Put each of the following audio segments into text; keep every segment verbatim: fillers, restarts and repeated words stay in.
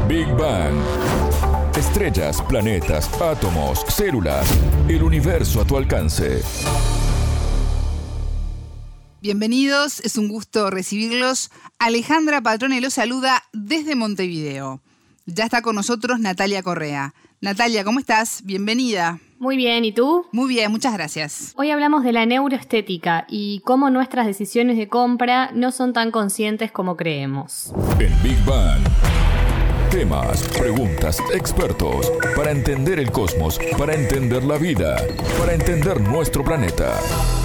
Big Bang. Estrellas, planetas, átomos, células, el universo a tu alcance. Bienvenidos, es un gusto recibirlos. Alejandra Patrone los saluda desde Montevideo. Ya está con nosotros Natalia Correa. Natalia, ¿cómo estás? Bienvenida. Muy bien, ¿y tú? Muy bien, muchas gracias. Hoy hablamos de la neuroestética y cómo nuestras decisiones de compra no son tan conscientes como creemos. En Big Bang. Temas, preguntas, expertos, para entender el cosmos, para entender la vida, para entender nuestro planeta.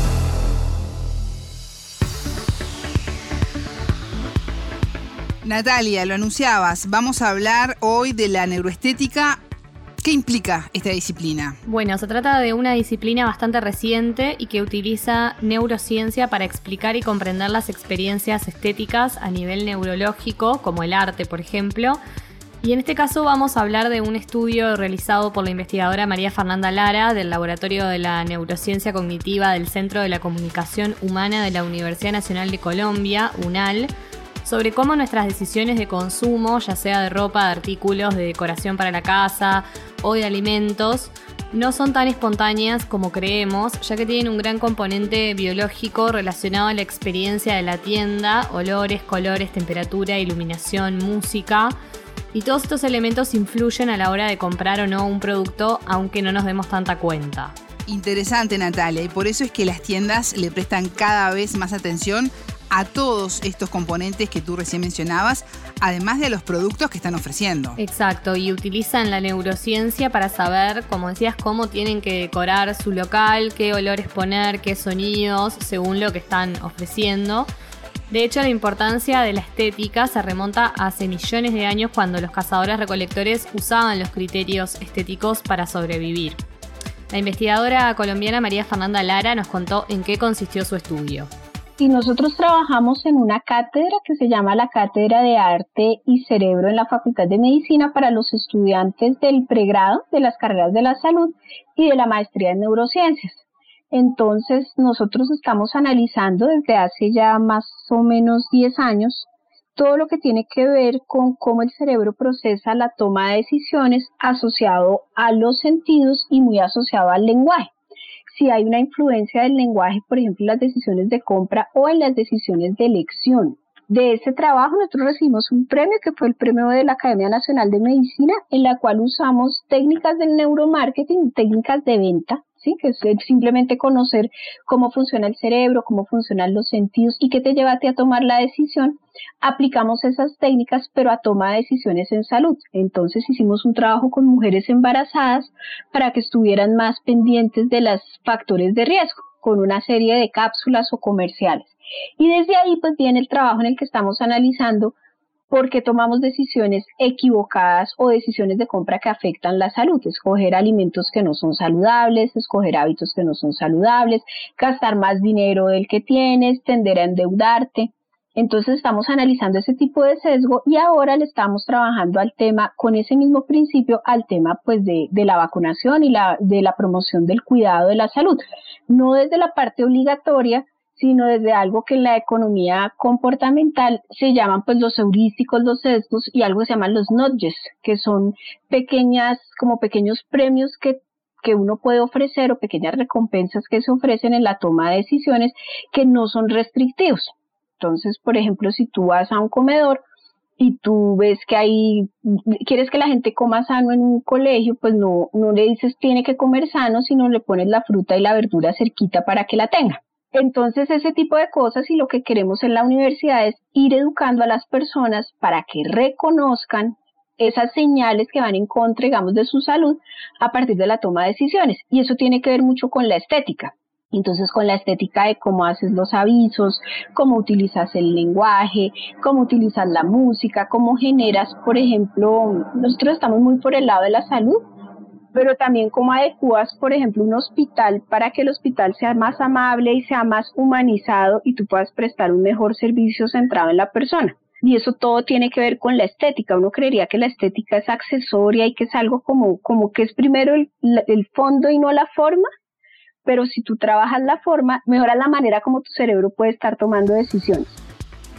Natalia, lo anunciabas, vamos a hablar hoy de la neuroestética. ¿Qué implica esta disciplina? Bueno, se trata de una disciplina bastante reciente y que utiliza neurociencia para explicar y comprender las experiencias estéticas a nivel neurológico, como el arte, por ejemplo. Y en este caso vamos a hablar de un estudio realizado por la investigadora María Fernanda Lara del Laboratorio de la Neurociencia Cognitiva del Centro de la Comunicación Humana de la Universidad Nacional de Colombia, UNAL, sobre cómo nuestras decisiones de consumo, ya sea de ropa, de artículos, de decoración para la casa o de alimentos, no son tan espontáneas como creemos, ya que tienen un gran componente biológico relacionado a la experiencia de la tienda, olores, colores, temperatura, iluminación, música. Y todos estos elementos influyen a la hora de comprar o no un producto, aunque no nos demos tanta cuenta. Interesante, Natalia, y por eso es que las tiendas le prestan cada vez más atención a todos estos componentes que tú recién mencionabas, además de los productos que están ofreciendo. Exacto, y utilizan la neurociencia para saber, como decías, cómo tienen que decorar su local, qué olores poner, qué sonidos, según lo que están ofreciendo. De hecho, la importancia de la estética se remonta a hace millones de años, cuando los cazadores-recolectores usaban los criterios estéticos para sobrevivir. La investigadora colombiana María Fernanda Lara nos contó en qué consistió su estudio. Y nosotros trabajamos en una cátedra que se llama la Cátedra de Arte y Cerebro en la Facultad de Medicina para los estudiantes del pregrado de las carreras de la salud y de la maestría en neurociencias. Entonces, nosotros estamos analizando desde hace ya más o menos diez años todo lo que tiene que ver con cómo el cerebro procesa la toma de decisiones asociado a los sentidos y muy asociado al lenguaje. Si hay una influencia del lenguaje, por ejemplo, en las decisiones de compra o en las decisiones de elección. De ese trabajo nosotros recibimos un premio que fue el premio de la Academia Nacional de Medicina, en la cual usamos técnicas del neuromarketing, técnicas de venta, ¿sí? Que es simplemente conocer cómo funciona el cerebro, cómo funcionan los sentidos y qué te lleva a ti a tomar la decisión. Aplicamos esas técnicas, pero a toma de decisiones en salud. Entonces hicimos un trabajo con mujeres embarazadas para que estuvieran más pendientes de los factores de riesgo, con una serie de cápsulas o comerciales. Y desde ahí pues viene el trabajo en el que estamos analizando por qué tomamos decisiones equivocadas o decisiones de compra que afectan la salud. Escoger alimentos que no son saludables, escoger hábitos que no son saludables, gastar más dinero del que tienes, tender a endeudarte. Entonces estamos analizando ese tipo de sesgo y ahora le estamos trabajando al tema, con ese mismo principio, al tema pues de, de la vacunación y la, de la promoción del cuidado de la salud. No desde la parte obligatoria, sino desde algo que en la economía comportamental se llaman pues los heurísticos, los sesgos, y algo que se llaman los nudges, que son pequeñas, como pequeños premios que, que uno puede ofrecer o pequeñas recompensas que se ofrecen en la toma de decisiones que no son restrictivos. Entonces, por ejemplo, si tú vas a un comedor y tú ves que hay, quieres que la gente coma sano en un colegio, pues no, no le dices tiene que comer sano, sino le pones la fruta y la verdura cerquita para que la tenga. Entonces, ese tipo de cosas, y lo que queremos en la universidad es ir educando a las personas para que reconozcan esas señales que van en contra, digamos, de su salud a partir de la toma de decisiones. Y eso tiene que ver mucho con la estética. Entonces, con la estética de cómo haces los avisos, cómo utilizas el lenguaje, cómo utilizas la música, cómo generas, por ejemplo, nosotros estamos muy por el lado de la salud, pero también cómo adecuas, por ejemplo, un hospital para que el hospital sea más amable y sea más humanizado y tú puedas prestar un mejor servicio centrado en la persona. Y eso todo tiene que ver con la estética. Uno creería que la estética es accesoria y que es algo como, como que es primero el, el fondo y no la forma, pero si tú trabajas la forma, mejoras la manera como tu cerebro puede estar tomando decisiones.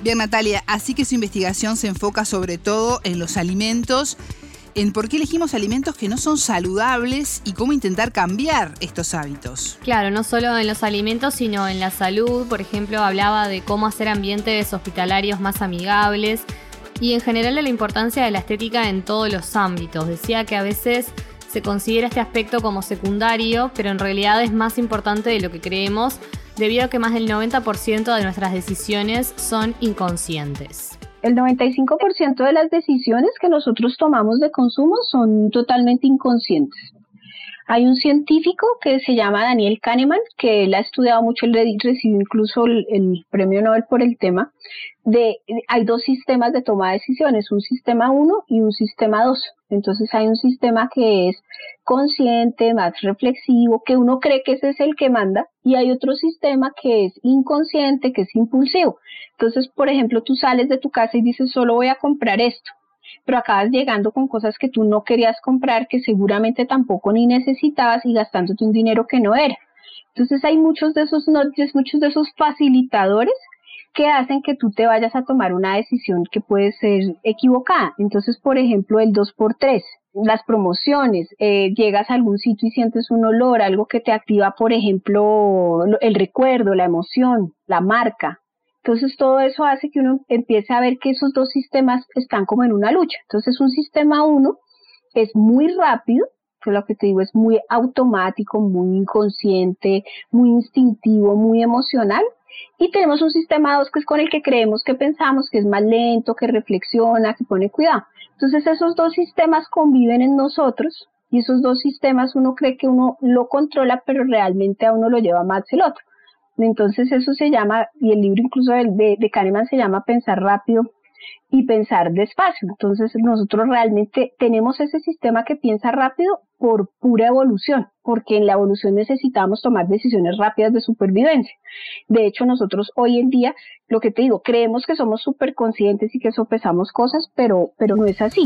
Bien, Natalia, así que su investigación se enfoca sobre todo en los alimentos, en por qué elegimos alimentos que no son saludables y cómo intentar cambiar estos hábitos. Claro, no solo en los alimentos, sino en la salud. Por ejemplo, hablaba de cómo hacer ambientes hospitalarios más amigables y en general de la importancia de la estética en todos los ámbitos. Decía que a veces se considera este aspecto como secundario, pero en realidad es más importante de lo que creemos, debido a que más del noventa por ciento de nuestras decisiones son inconscientes. El noventa y cinco por ciento de las decisiones que nosotros tomamos de consumo son totalmente inconscientes. Hay un científico que se llama Daniel Kahneman, que él ha estudiado mucho, él recibió incluso el, el premio Nobel por el tema. De, hay dos sistemas de toma de decisiones, un sistema uno y un sistema dos. Entonces hay un sistema que es consciente, más reflexivo, que uno cree que ese es el que manda, y hay otro sistema que es inconsciente, que es impulsivo. Entonces, por ejemplo, tú sales de tu casa y dices, solo voy a comprar esto, pero acabas llegando con cosas que tú no querías comprar, que seguramente tampoco ni necesitabas y gastándote un dinero que no era. Entonces hay muchos de esos nudges, muchos de esos facilitadores que hacen que tú te vayas a tomar una decisión que puede ser equivocada. Entonces, por ejemplo, el dos por tres, las promociones, eh, llegas a algún sitio y sientes un olor, algo que te activa, por ejemplo, el recuerdo, la emoción, la marca. Entonces todo eso hace que uno empiece a ver que esos dos sistemas están como en una lucha. Entonces un sistema uno es muy rápido, que lo que te digo es muy automático, muy inconsciente, muy instintivo, muy emocional. Y tenemos un sistema dos que es con el que creemos, que pensamos, que es más lento, que reflexiona, que pone cuidado. Entonces esos dos sistemas conviven en nosotros y esos dos sistemas uno cree que uno lo controla, pero realmente a uno lo lleva más el otro. Entonces eso se llama, y el libro incluso de, de, de Kahneman se llama Pensar rápido y pensar despacio. Entonces nosotros realmente tenemos ese sistema que piensa rápido por pura evolución, porque en la evolución necesitamos tomar decisiones rápidas de supervivencia. De hecho, nosotros hoy en día, lo que te digo, creemos que somos súper conscientes y que sopesamos cosas, pero, pero no es así.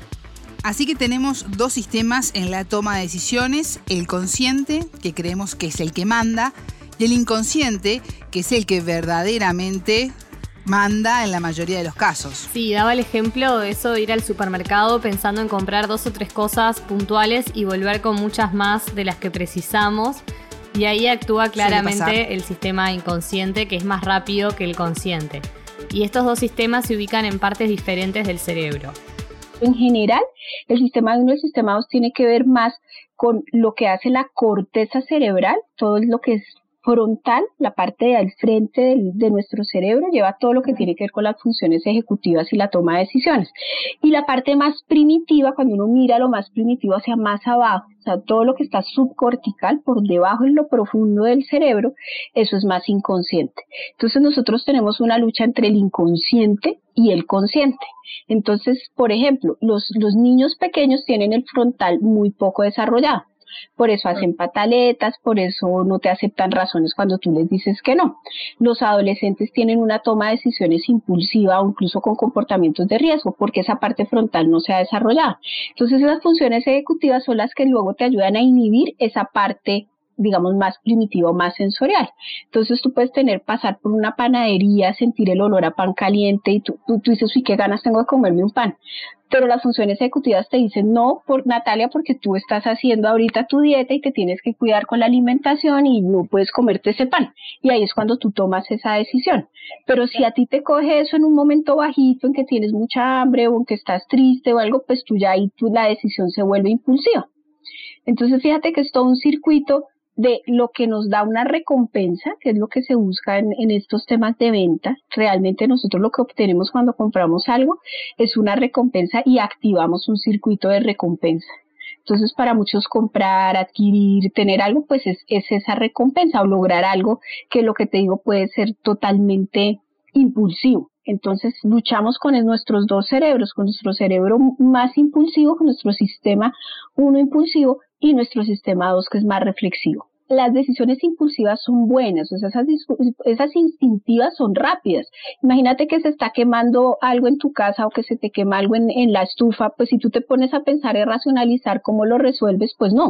Así que tenemos dos sistemas en la toma de decisiones, el consciente, que creemos que es el que manda, y el inconsciente, que es el que verdaderamente manda en la mayoría de los casos. Sí, daba el ejemplo de eso de ir al supermercado pensando en comprar dos o tres cosas puntuales y volver con muchas más de las que precisamos. Y ahí actúa claramente el sistema inconsciente, que es más rápido que el consciente. Y estos dos sistemas se ubican en partes diferentes del cerebro. En general, el sistema uno y el sistema dos tiene que ver más con lo que hace la corteza cerebral, todo lo que es frontal, la parte del frente del, de nuestro cerebro, lleva todo lo que tiene que ver con las funciones ejecutivas y la toma de decisiones. Y la parte más primitiva, cuando uno mira lo más primitivo hacia más abajo, o sea, todo lo que está subcortical, por debajo en lo profundo del cerebro, eso es más inconsciente. Entonces nosotros tenemos una lucha entre el inconsciente y el consciente. Entonces, por ejemplo, los, los niños pequeños tienen el frontal muy poco desarrollado. Por eso hacen pataletas, por eso no te aceptan razones cuando tú les dices que no. Los adolescentes tienen una toma de decisiones impulsiva o incluso con comportamientos de riesgo, porque esa parte frontal no se ha desarrollado. Entonces las funciones ejecutivas son las que luego te ayudan a inhibir esa parte, digamos, más primitiva o más sensorial. Entonces tú puedes tener, pasar por una panadería, sentir el olor a pan caliente y tú, tú, tú dices, uy, qué ganas tengo de comerme un pan. Pero las funciones ejecutivas te dicen, no, por Natalia, porque tú estás haciendo ahorita tu dieta y te tienes que cuidar con la alimentación y no puedes comerte ese pan. Y ahí es cuando tú tomas esa decisión. Pero si a ti te coge eso en un momento bajito, en que tienes mucha hambre o en que estás triste o algo, pues tú ya ahí tú, la decisión se vuelve impulsiva. Entonces fíjate que es todo un circuito de lo que nos da una recompensa, que es lo que se busca en, en estos temas de venta. Realmente nosotros lo que obtenemos cuando compramos algo es una recompensa y activamos un circuito de recompensa. Entonces, para muchos comprar, adquirir, tener algo, pues es, es esa recompensa o lograr algo que lo que te digo puede ser totalmente impulsivo. Entonces, luchamos con nuestros dos cerebros, con nuestro cerebro más impulsivo, con nuestro sistema uno impulsivo y nuestro sistema dos que es más reflexivo. Las decisiones impulsivas son buenas, o sea, esas, esas instintivas son rápidas. Imagínate que se está quemando algo en tu casa o que se te quema algo en, en la estufa, pues si tú te pones a pensar y racionalizar cómo lo resuelves, pues no.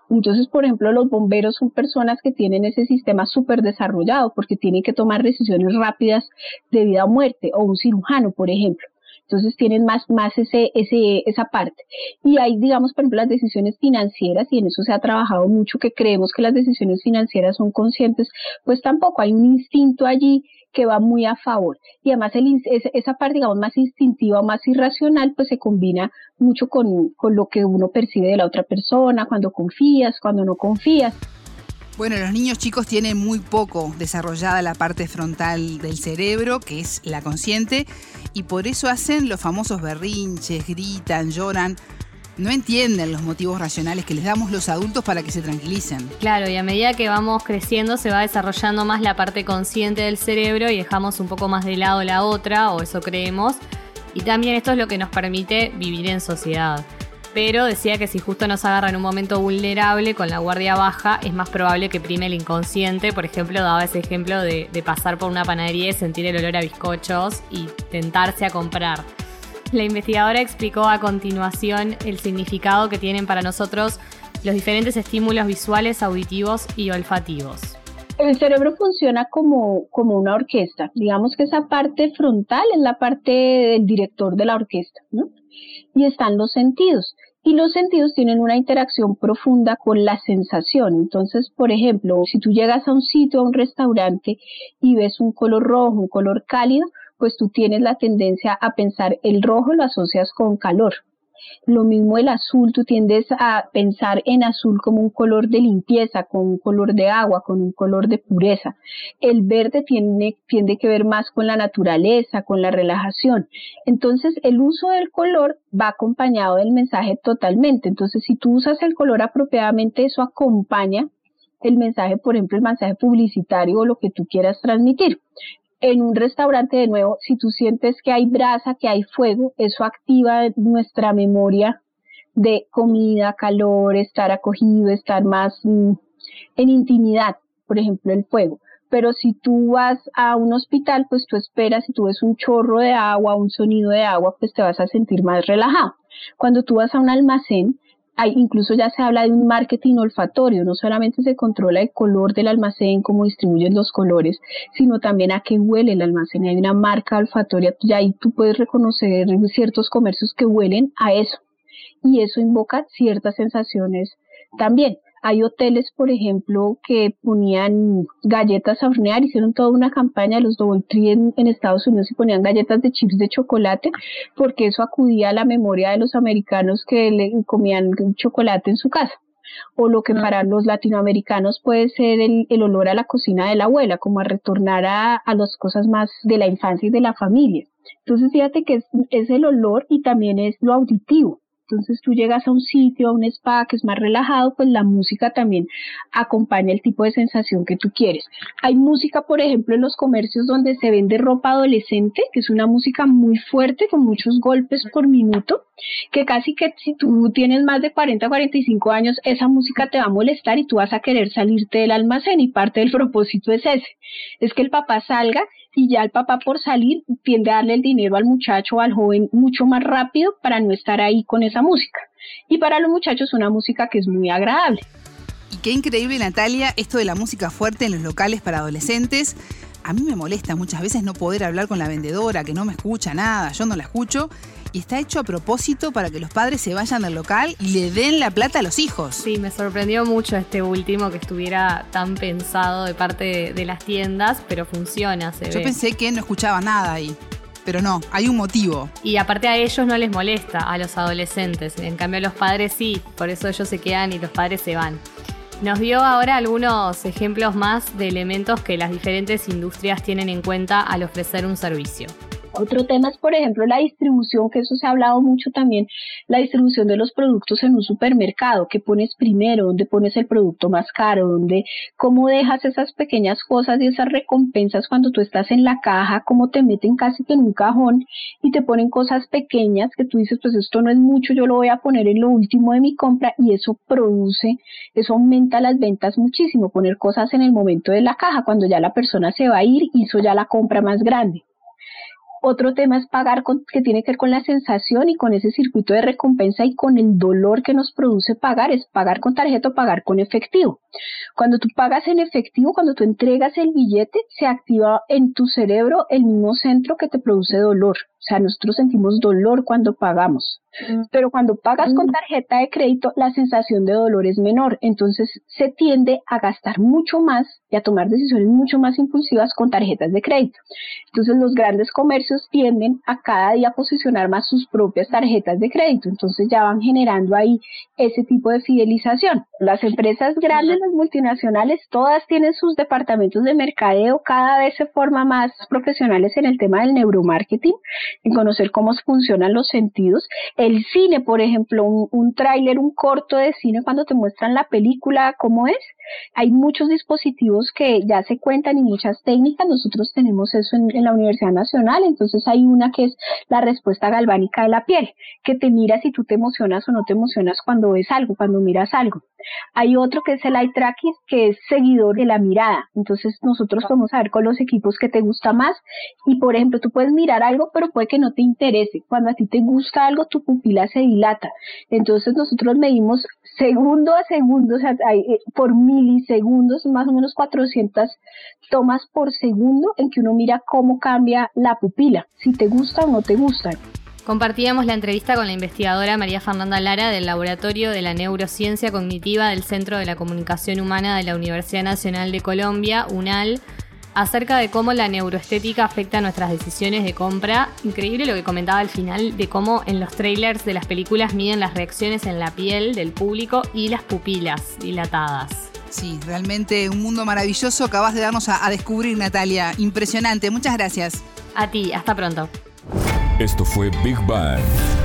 Entonces, por ejemplo, los bomberos son personas que tienen ese sistema súper desarrollado porque tienen que tomar decisiones rápidas de vida o muerte, o un cirujano, por ejemplo. Entonces tienen más, más ese, ese, esa parte. Y hay, digamos, por ejemplo, las decisiones financieras, y en eso se ha trabajado mucho, que creemos que las decisiones financieras son conscientes, pues tampoco hay un instinto allí que va muy a favor. Y además el, esa parte, digamos, más instintiva o más irracional, pues se combina mucho con, con lo que uno percibe de la otra persona, cuando confías, cuando no confías. Bueno, los niños chicos tienen muy poco desarrollada la parte frontal del cerebro, que es la consciente, y por eso hacen los famosos berrinches, gritan, lloran. No entienden los motivos racionales que les damos los adultos para que se tranquilicen. Claro, y a medida que vamos creciendo se va desarrollando más la parte consciente del cerebro y dejamos un poco más de lado la otra, o eso creemos. Y también esto es lo que nos permite vivir en sociedad. Pero decía que si justo nos agarra en un momento vulnerable con la guardia baja, es más probable que prime el inconsciente. Por ejemplo, daba ese ejemplo de, de pasar por una panadería y sentir el olor a bizcochos y tentarse a comprar. La investigadora explicó a continuación el significado que tienen para nosotros los diferentes estímulos visuales, auditivos y olfativos. El cerebro funciona como, como una orquesta. Digamos que esa parte frontal es la parte del director de la orquesta, ¿no? Y están los sentidos. Y los sentidos tienen una interacción profunda con la sensación. Entonces, por ejemplo, si tú llegas a un sitio, a un restaurante, y ves un color rojo, un color cálido, pues tú tienes la tendencia a pensar el rojo lo asocias con calor. Lo mismo el azul, tú tiendes a pensar en azul como un color de limpieza, con un color de agua, con un color de pureza. El verde tiene, tiende que ver más con la naturaleza, con la relajación. Entonces el uso del color va acompañado del mensaje totalmente. Entonces si tú usas el color apropiadamente, eso acompaña el mensaje, por ejemplo, el mensaje publicitario o lo que tú quieras transmitir. En un restaurante, de nuevo, si tú sientes que hay brasa, que hay fuego, eso activa nuestra memoria de comida, calor, estar acogido, estar más mmm, en intimidad, por ejemplo, el fuego. Pero si tú vas a un hospital, pues tú esperas, si tú ves un chorro de agua, un sonido de agua, pues te vas a sentir más relajado. Cuando tú vas a un almacén, Hay, incluso ya se habla de un marketing olfatorio, no solamente se controla el color del almacén, cómo distribuyen los colores, sino también a qué huele el almacén. Hay una marca olfatoria, ya ahí tú puedes reconocer ciertos comercios que huelen a eso, y eso invoca ciertas sensaciones también. Hay hoteles, por ejemplo, que ponían galletas a hornear, hicieron toda una campaña de los DoubleTree en, en Estados Unidos y ponían galletas de chips de chocolate, porque eso acudía a la memoria de los americanos que le comían chocolate en su casa. O lo que para los latinoamericanos puede ser el, el olor a la cocina de la abuela, como a retornar a, a las cosas más de la infancia y de la familia. Entonces fíjate que es, es el olor y también es lo auditivo. Entonces tú llegas a un sitio, a un spa que es más relajado, pues la música también acompaña el tipo de sensación que tú quieres. Hay música, por ejemplo, en los comercios donde se vende ropa adolescente, que es una música muy fuerte, con muchos golpes por minuto, que casi que si tú tienes más de cuarenta, cuarenta y cinco años, esa música te va a molestar y tú vas a querer salirte del almacén, y parte del propósito es ese, es que el papá salga, y ya el papá por salir tiende a darle el dinero al muchacho o al joven mucho más rápido para no estar ahí con esa música. Y para los muchachos una música que es muy agradable. Y qué increíble, Natalia, esto de la música fuerte en los locales para adolescentes. A mí me molesta muchas veces no poder hablar con la vendedora, que no me escucha nada, yo no la escucho. Y está hecho a propósito para que los padres se vayan del local y le den la plata a los hijos. Sí, me sorprendió mucho este último, que estuviera tan pensado de parte de, de las tiendas, pero funciona, se Yo ve. pensé que no escuchaba nada ahí, pero no, hay un motivo. Y aparte a ellos no les molesta, a los adolescentes. En cambio a los padres sí, por eso ellos se quedan y los padres se van. Nos dio ahora algunos ejemplos más de elementos que las diferentes industrias tienen en cuenta al ofrecer un servicio. Otro tema es, por ejemplo, la distribución, que eso se ha hablado mucho también, la distribución de los productos en un supermercado. ¿Qué pones primero? ¿Dónde pones el producto más caro? ¿Dónde, cómo dejas esas pequeñas cosas y esas recompensas cuando tú estás en la caja? ¿Cómo te meten casi que en un cajón y te ponen cosas pequeñas que tú dices, pues esto no es mucho, yo lo voy a poner en lo último de mi compra, y eso produce, eso aumenta las ventas muchísimo, poner cosas en el momento de la caja, cuando ya la persona se va a ir, hizo ya la compra más grande. Otro tema es pagar, con, que tiene que ver con la sensación y con ese circuito de recompensa y con el dolor que nos produce pagar, es pagar con tarjeta o pagar con efectivo. Cuando tú pagas en efectivo, cuando tú entregas el billete, se activa en tu cerebro el mismo centro que te produce dolor. O sea, nosotros sentimos dolor cuando pagamos. Pero cuando pagas con tarjeta de crédito, la sensación de dolor es menor. Entonces se tiende a gastar mucho más y a tomar decisiones mucho más impulsivas con tarjetas de crédito. Entonces los grandes comercios tienden a cada día posicionar más sus propias tarjetas de crédito. Entonces ya van generando ahí ese tipo de fidelización. Las empresas grandes, las multinacionales, todas tienen sus departamentos de mercadeo. Cada vez se forman más profesionales en el tema del neuromarketing, en conocer cómo funcionan los sentidos. El cine, por ejemplo, un, un tráiler, un corto de cine, cuando te muestran la película, cómo es, hay muchos dispositivos que ya se cuentan y muchas técnicas. Nosotros tenemos eso en, en la Universidad Nacional. Entonces hay una que es la respuesta galvánica de la piel, que te mira si tú te emocionas o no te emocionas cuando ves algo, cuando miras algo. Hay otro que es el eye tracking, que es seguidor de la mirada. Entonces nosotros podemos saber con los equipos que te gusta más y, por ejemplo, tú puedes mirar algo, pero puede que no te interese. Cuando a ti te gusta algo, tu pupila se dilata. Entonces nosotros medimos segundo a segundo, o sea, hay, por milisegundos, más o menos cuatrocientas tomas por segundo en que uno mira cómo cambia la pupila, si te gusta o no te gusta. Compartíamos la entrevista con la investigadora María Fernanda Lara del Laboratorio de la Neurociencia Cognitiva del Centro de la Comunicación Humana de la Universidad Nacional de Colombia, UNAL, acerca de cómo la neuroestética afecta nuestras decisiones de compra. Increíble lo que comentaba al final de cómo en los trailers de las películas miden las reacciones en la piel del público y las pupilas dilatadas. Sí, realmente un mundo maravilloso acabas de darnos a, a descubrir, Natalia. Impresionante, muchas gracias. A ti, hasta pronto. Esto fue Big Bang.